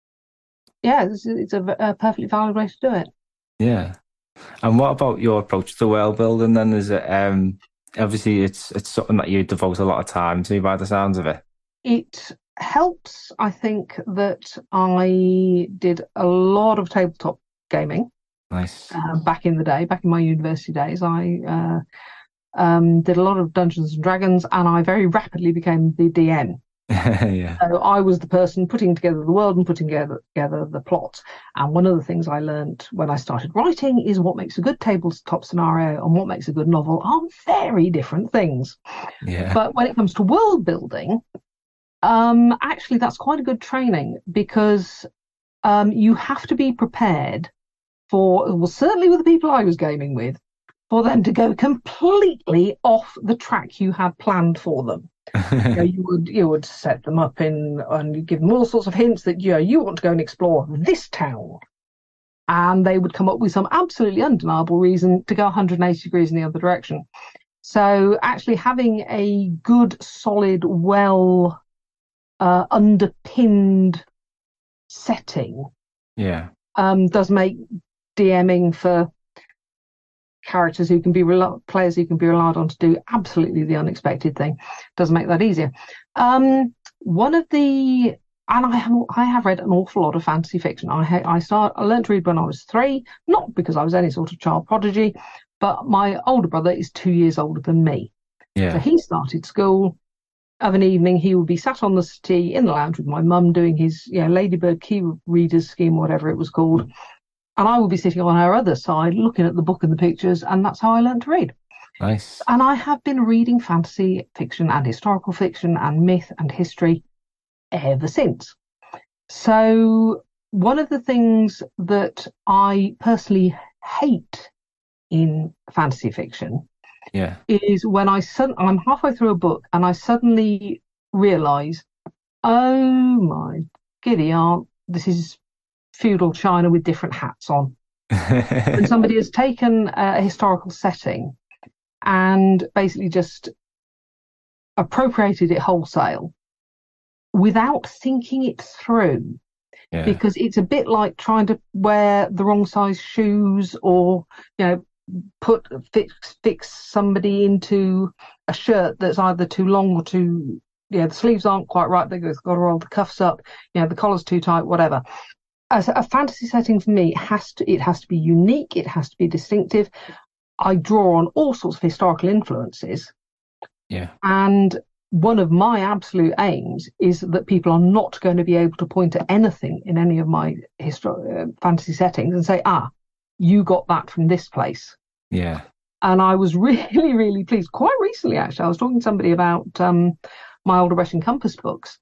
yeah, it's, it's a, a perfectly valid way to do it. Yeah. And what about your approach to world building then? Is it um obviously it's it's something that you devote a lot of time to by the sounds of it? It helps, I think, that I did a lot of tabletop gaming Nice. uh, back in the day, back in my university days. I uh, um, did a lot of Dungeons and Dragons, and I very rapidly became the D M. Yeah. So I was the person putting together the world and putting together, together the plot. And one of the things I learned when I started writing is what makes a good tabletop scenario and what makes a good novel are very different things. Yeah. But when it comes to world building, um, actually that's quite a good training, because um, you have to be prepared for, well, certainly with the people I was gaming with, for them to go completely off the track you had planned for them. You know, you would you would set them up in and you give them all sorts of hints that you know, you want to go and explore this town, and they would come up with some absolutely undeniable reason to go one hundred eighty degrees in the other direction. So actually having a good, solid, well uh, underpinned setting Yeah. um, does make DMing for characters who can be rel- players who can be relied on to do absolutely the unexpected thing does make that easier. Um, one of the and I have I have read an awful lot of fantasy fiction. I ha- I start I learned to read when I was three, not because I was any sort of child prodigy, but my older brother is two years older than me. So Yeah. he started school. Of an evening, he would be sat on the settee in the lounge with my mum doing his, you know, Ladybird Key Readers Scheme, whatever it was called. And I would be sitting on her other side looking at the book and the pictures, and that's how I learned to read. Nice. And I have been reading fantasy fiction and historical fiction and myth and history ever since. So one of the things that I personally hate in fantasy fiction Yeah. is when I sud- I'm halfway through a book and I suddenly realise, oh my giddy aunt, this is feudal China with different hats on. And somebody has taken a historical setting and basically just appropriated it wholesale without thinking it through. Yeah. Because it's a bit like trying to wear the wrong size shoes, or, you know, put fix fix somebody into a shirt that's either too long or too, yeah, the sleeves aren't quite right, they've got to roll the cuffs up, you know, the collar's too tight, whatever. As a fantasy setting for me, it has to it has to be unique, it has to be distinctive. I draw on all sorts of historical influences. Yeah. And one of my absolute aims is that people are not going to be able to point to anything in any of my histo- uh, fantasy settings and say, ah, you got that from this place. Yeah. And I was really, really pleased. Quite recently, actually, I was talking to somebody about um, my Older Russian Compass books,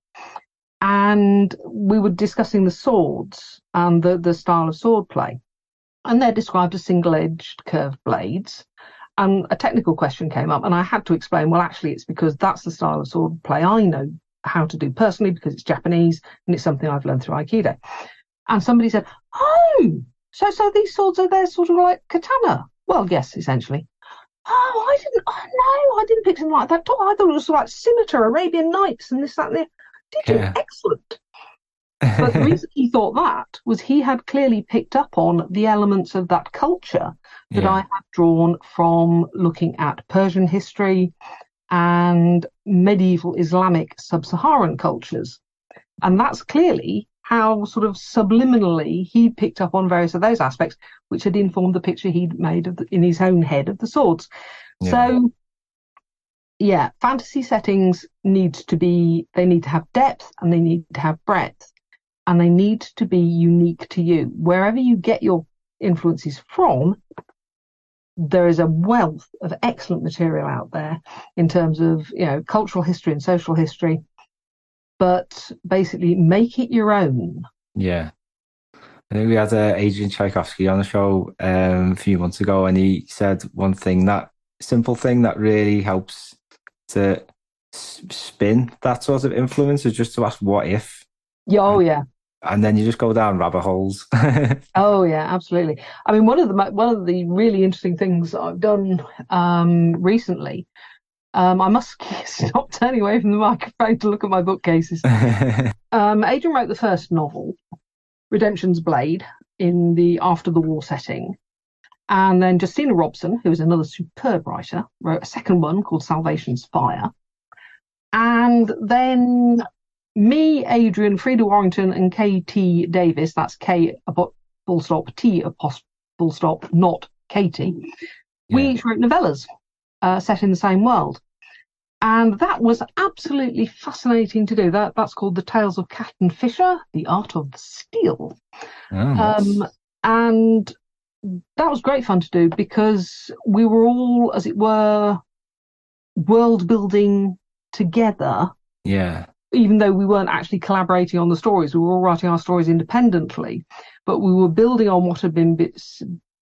and we were discussing the swords and the, the style of sword play. And they're described as single-edged curved blades. And a technical question came up, and I had to explain, well, actually, it's because that's the style of sword play I know how to do personally, because it's Japanese, and it's something I've learned through Aikido. And somebody said, oh, so so these swords are there sort of like katana? Well, yes, essentially. Oh, I didn't, oh, no, I didn't pick something like that at all. I thought it was like scimitar, Arabian Nights, and this, that, and the Did you? Yeah. Excellent. But the reason he thought that was he had clearly picked up on the elements of that culture that Yeah. I had drawn from looking at Persian history and medieval Islamic sub-Saharan cultures. And that's clearly how sort of subliminally he picked up on various of those aspects, which had informed the picture he'd made of the, in his own head of the swords. Yeah. So, yeah, fantasy settings need to be, they need to have depth and they need to have breadth. And they need to be unique to you. Wherever you get your influences from, there is a wealth of excellent material out there in terms of, you know, cultural history and social history. But basically, make it your own. Yeah. I think we had uh, Adrian Tchaikovsky on the show um, a few months ago, and he said one thing, that simple thing that really helps to s- spin that sort of influence is just to ask what if. Yeah, oh, yeah. And then you just go down rabbit holes. Oh, yeah, absolutely. I mean, one of the one of the really interesting things I've done um, recently, um, I must stop turning away from the microphone to look at my bookcases. um, Adrian wrote the first novel, Redemption's Blade, in the after the war setting. And then Justina Robson, who is another superb writer, wrote a second one called Salvation's Fire. And then me, Adrian, Frida Warrington, and K T Davis, that's K full stop, T apostrophe full stop, not Katie, yeah. We each wrote novellas uh, set in the same world. And that was absolutely fascinating to do. That That's called The Tales of Cat and Fisher, The Art of the Steel. Oh, um, and that was great fun to do because we were all, as it were, world building together. Yeah. Even though we weren't actually collaborating on the stories, we were all writing our stories independently, but we were building on what had been bits,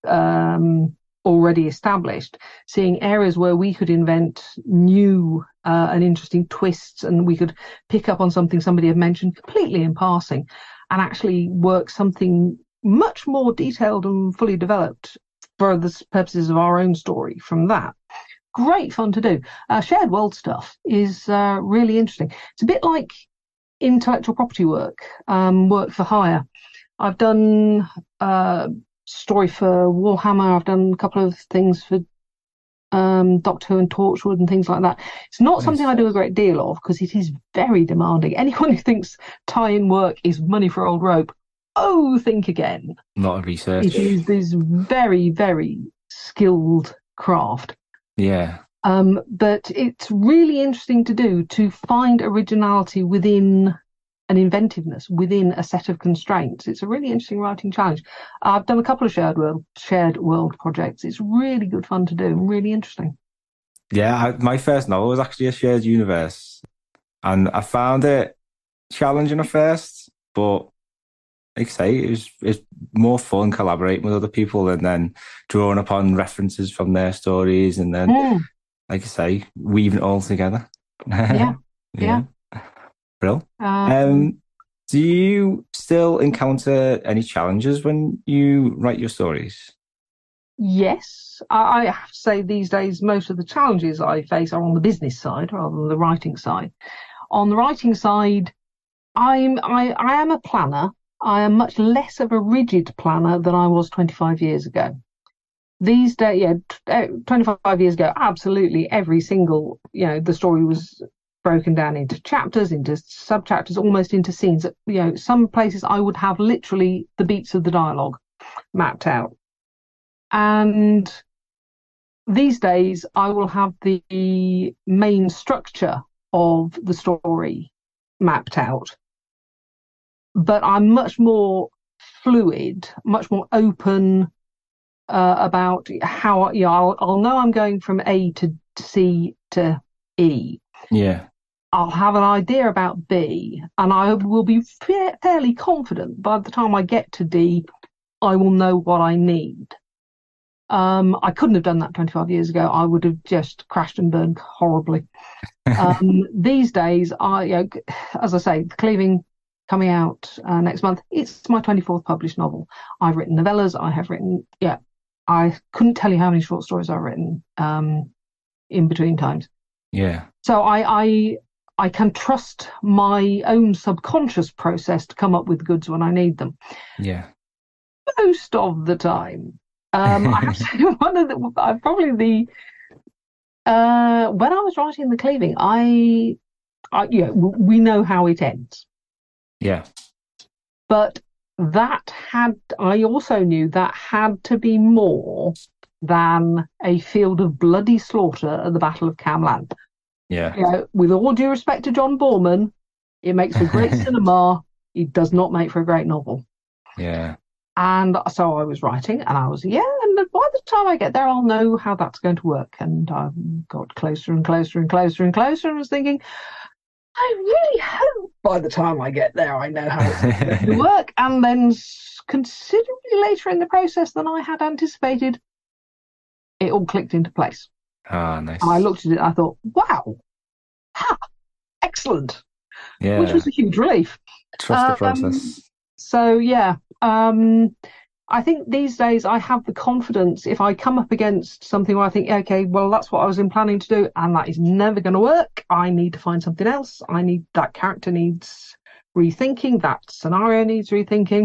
um, already established, seeing areas where we could invent new uh, and interesting twists, and we could pick up on something somebody had mentioned completely in passing and actually work something much more detailed and fully developed for the purposes of our own story from that. Great fun to do. Uh, shared world stuff is uh, really interesting. It's a bit like intellectual property work, um, work for hire. I've done a uh, story for Warhammer. I've done a couple of things for um, Doctor Who and Torchwood and things like that. It's not nice. Something I do a great deal of because it is very demanding. Anyone who thinks tie-in work is money for old rope, oh, think again. A lot of research. It is this very, very skilled craft. Yeah. Um, but it's really interesting to do, to find originality within an inventiveness, within a set of constraints. It's a really interesting writing challenge. I've done a couple of shared world, shared world projects. It's really good fun to do and really interesting. Yeah, I, my first novel was actually a shared universe. And I found it challenging at first, but like I say, it was, it's more fun collaborating with other people and then drawing upon references from their stories and then, mm. like I say, weaving it all together. Yeah, yeah. yeah. Brill. Um, um, do you still encounter any challenges when you write your stories? Yes. I, I have to say these days, most of the challenges I face are on the business side rather than the writing side. On the writing side, I'm, I, I am a planner. I am much less of a rigid planner than I was twenty-five years ago. These days, yeah, twenty-five years ago, absolutely every single, you know, the story was broken down into chapters, into sub-chapters, almost into scenes. You know, some places I would have literally the beats of the dialogue mapped out. And these days I will have the main structure of the story mapped out, but I'm much more fluid, much more open uh, about how, you know, I'll, I'll know I'm going from A to C to E. Yeah. I'll have an idea about B, and I will be fa- fairly confident by the time I get to D, I will know what I need. Um, I couldn't have done that twenty-five years ago. I would have just crashed and burned horribly. Um, these days, I, you know, as I say, The Cleaving coming out uh, next month. It's my twenty-fourth published novel. I've written novellas. I have written, yeah, I couldn't tell you how many short stories I've written um, in between times. Yeah. So I, I I can trust my own subconscious process to come up with goods when I need them. Yeah. Most of the time. Um, I have to say, one of the, uh, probably the, uh, when I was writing The Cleaving, I, I, you know, we know how it ends. Yeah. But that had, I also knew that had to be more than a field of bloody slaughter at the Battle of Camlan. Yeah. You know, with all due respect to John Borman, it makes for great cinema. It does not make for a great novel. Yeah. And so I was writing, and I was, yeah, and by the time I get there, I'll know how that's going to work. And I got closer and closer and closer and closer, and was thinking, I really hope by the time I get there, I know how it's going to work. And then considerably later in the process than I had anticipated, it all clicked into place. Ah, oh, nice. And I looked at it, and I thought, wow, ha, excellent. Yeah. Which was a huge relief. Trust the Um, process. So, yeah, um, I think these days I have the confidence if I come up against something where I think, okay, well, that's what I was in planning to do, and that is never going to work. I need to find something else. I need, that character needs rethinking. That scenario needs rethinking.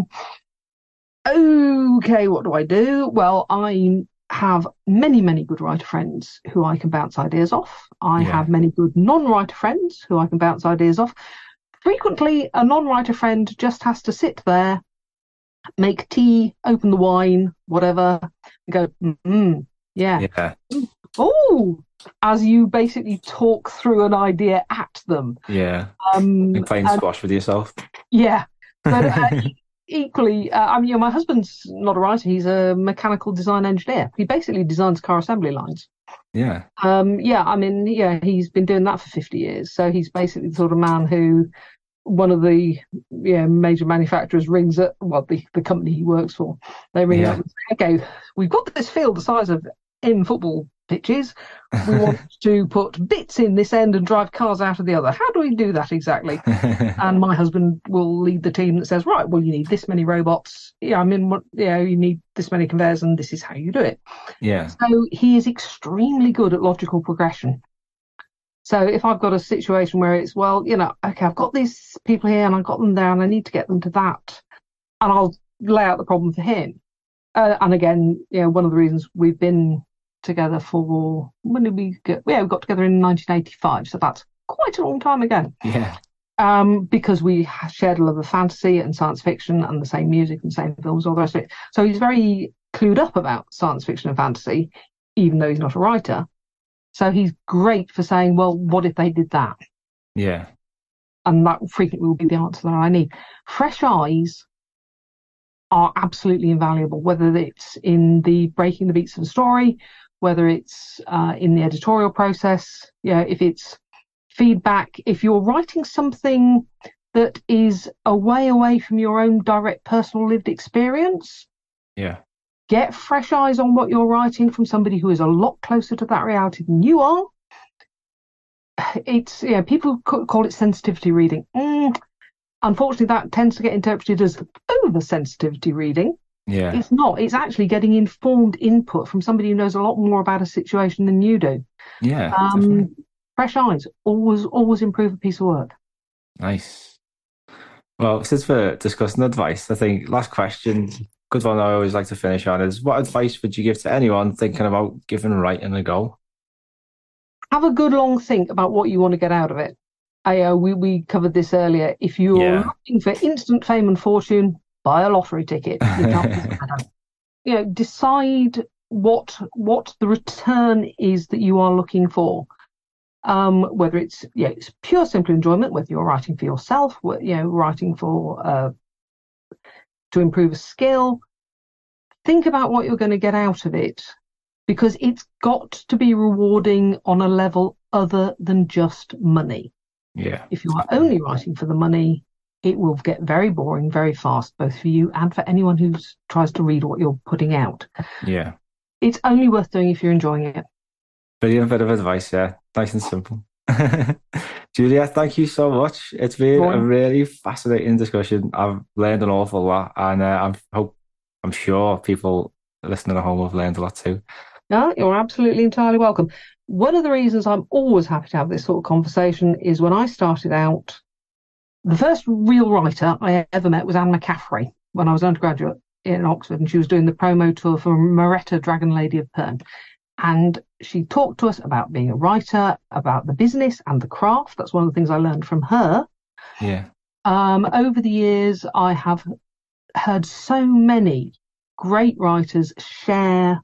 Okay, what do I do? Well, I have many, many good writer friends who I can bounce ideas off. I Yeah. have many good non-writer friends who I can bounce ideas off. Frequently, a non-writer friend just has to sit there, make tea, open the wine, whatever, and go, mm-hmm, yeah. Yeah. Oh, as you basically talk through an idea at them. Yeah. Um, Like playing and- squash with yourself. yeah. But uh, equally, uh, I mean, you know, my husband's not a writer. He's a mechanical design engineer. He basically designs car assembly lines. Yeah. Um, yeah, I mean, yeah, he's been doing that for fifty years. So he's basically the sort of man who one of the yeah, major manufacturers rings at, well, the, the company he works for. They ring Yeah. up and say, okay, we've got this field the size of in football pitches. We want to put bits in this end and drive cars out of the other. How do we do that exactly? And my husband will lead the team that says, right, well, you need this many robots. Yeah, I mean, what, you know, you need this many conveyors, and this is how you do it. Yeah. So he is extremely good at logical progression. So if I've got a situation where it's, well, you know, okay, I've got these people here and I've got them there and I need to get them to that, and I'll lay out the problem for him. Uh, and again, you know, one of the reasons we've been together for, when did we get, yeah, we got together in nineteen eighty-five, so that's quite a long time ago. Yeah. Um, because we shared a love of fantasy and science fiction and the same music and same films, all the rest of it. So he's very clued up about science fiction and fantasy, even though he's not a writer. So he's great for saying, well, what if they did that? Yeah. And that frequently will be the answer that I need. Fresh eyes are absolutely invaluable, whether it's in the breaking the beats of the story, whether it's uh, in the editorial process, you know, if it's feedback, if you're writing something that is a way away from your own direct personal lived experience, Yeah. get fresh eyes on what you're writing from somebody who is a lot closer to that reality than you are. It's, yeah, people call it sensitivity reading. Mm, unfortunately, that tends to get interpreted as over-sensitivity reading. Yeah. It's not. It's actually getting informed input from somebody who knows a lot more about a situation than you do. Yeah. definitely. Um, fresh eyes always, always improve a piece of work. Nice. Well, since we're discussing advice, I think last question, good one I always like to finish on is, what advice would you give to anyone thinking about giving writing a go? Have a good long think about what you want to get out of it. I, uh, we, we covered this earlier. If you're Yeah. looking for instant fame and fortune, buy a lottery ticket. You can't- you know, decide what what the return is that you are looking for. Um, whether it's yeah, it's pure simple enjoyment, whether you're writing for yourself, you know, writing for uh, to improve a skill. Think about what you're going to get out of it, because it's got to be rewarding on a level other than just money. Yeah. If you are only writing for the money, it will get very boring very fast, both for you and for anyone who tries to read what you're putting out. Yeah. It's only worth doing if you're enjoying it. Brilliant bit of advice, yeah. Nice and simple. Julia, thank you so much. It's been a really fascinating discussion. I've learned an awful lot, and uh, I'm hope I'm sure people listening at home have learned a lot too. No, you're absolutely entirely welcome. One of the reasons I'm always happy to have this sort of conversation is when I started out, the first real writer I ever met was Anne McCaffrey when I was an undergraduate in Oxford, and she was doing the promo tour for Moretta, Dragon Lady of Pern. And she talked to us about being a writer, about the business and the craft. That's one of the things I learned from her. Yeah. Um, over the years, I have heard so many great writers share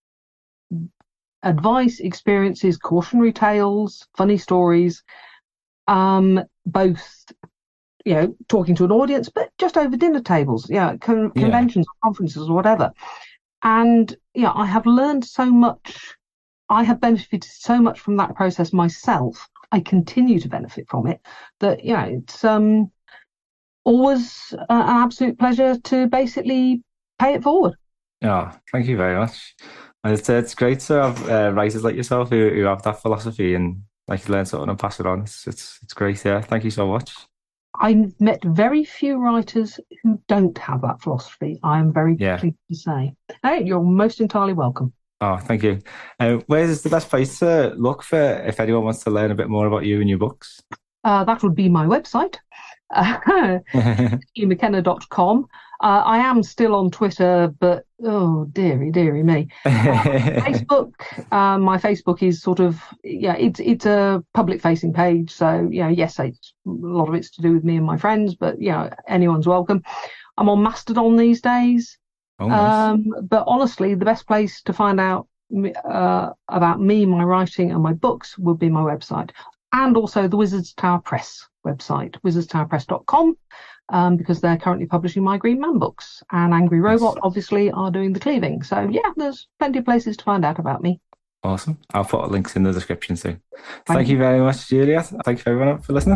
advice, experiences, cautionary tales, funny stories, um, both, you know, talking to an audience, but just over dinner tables, yeah, con- Yeah. conventions, conferences, or whatever. And yeah, I have learned so much. I have benefited so much from that process myself. I continue to benefit from it. That, you know, it's um always uh, an absolute pleasure to basically pay it forward. Oh, thank you very much. And it's, it's great to have uh, writers like yourself who, who have that philosophy and like learn something and pass it on. It's it's it's great. Yeah, thank you so much. I've met very few writers who don't have that philosophy. I am very Yeah. pleased to say. Hey, you're most entirely welcome. Oh, thank you. Uh, where's the best place to look for if anyone wants to learn a bit more about you and your books? Uh, that would be my website, uh, hugh mckenna dot com. Uh, I am still on Twitter, but oh, dearie, dearie me. Uh, Facebook, uh, my Facebook is sort of, yeah, it's it's a public-facing page. So, you know, yes, it's, a lot of it's to do with me and my friends, but, you know, anyone's welcome. I'm on Mastodon these days. Oh, nice. Um, but honestly, the best place to find out uh, about me, my writing, and my books would be my website. And also the Wizards Tower Press website, wizards tower press dot com, um, because they're currently publishing my Green Man books. And Angry Robot, Yes. obviously, are doing the cleaving. So, yeah, there's plenty of places to find out about me. Awesome. I'll put links in the description too. Thank, Thank you very much, Juliet. Thank you everyone for listening.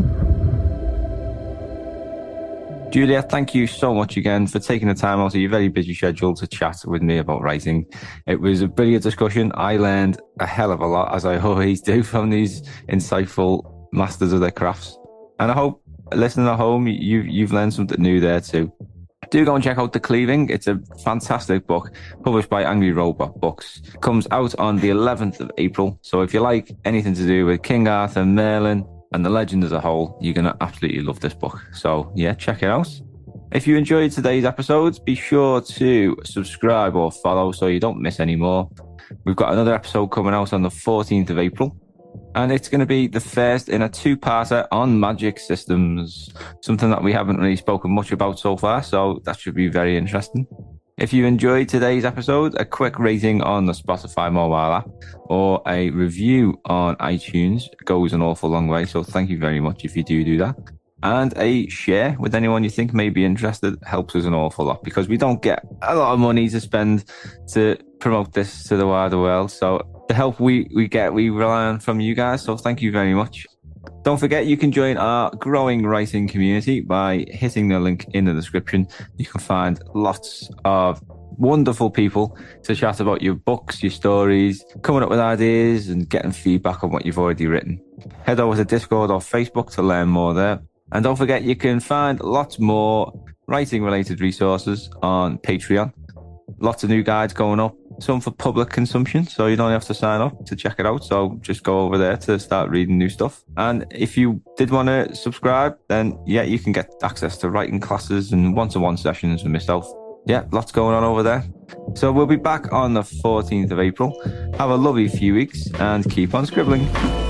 Juliet, thank you so much again for taking the time out of your very busy schedule to chat with me about writing. It was a brilliant discussion. I learned a hell of a lot, as I always do, from these insightful masters of their crafts. And I hope, listening at home, you, you've learned something new there too. Do go and check out The Cleaving. It's a fantastic book published by Angry Robot Books. It comes out on the eleventh of April. So if you like anything to do with King Arthur, Merlin, and the legend as a whole, you're going to absolutely love this book. So yeah, check it out. If you enjoyed today's episodes, be sure to subscribe or follow so you don't miss any more. We've got another episode coming out on the fourteenth of April. And it's going to be the first in a two-parter on magic systems, something that we haven't really spoken much about so far, so that should be very interesting. If you enjoyed today's episode, a quick rating on the Spotify mobile app or a review on iTunes goes an awful long way, so thank you very much if you do do that. And a share with anyone you think may be interested helps us an awful lot, because we don't get a lot of money to spend to promote this to the wider world, so the help we, we get, we rely on from you guys, so thank you very much. Don't forget, you can join our growing writing community by hitting the link in the description. You can find lots of wonderful people to chat about your books, your stories, coming up with ideas and getting feedback on what you've already written. Head over to Discord or Facebook to learn more there. And don't forget, you can find lots more writing-related resources on Patreon. Lots of new guides going up, some for public consumption, so you don't have to sign up to check it out. So just go over there to start reading new stuff. And if you did want to subscribe, then yeah, you can get access to writing classes and one-to-one sessions with myself. Yeah, lots going on over there. So we'll be back on the fourteenth of April. Have a lovely few weeks and keep on scribbling.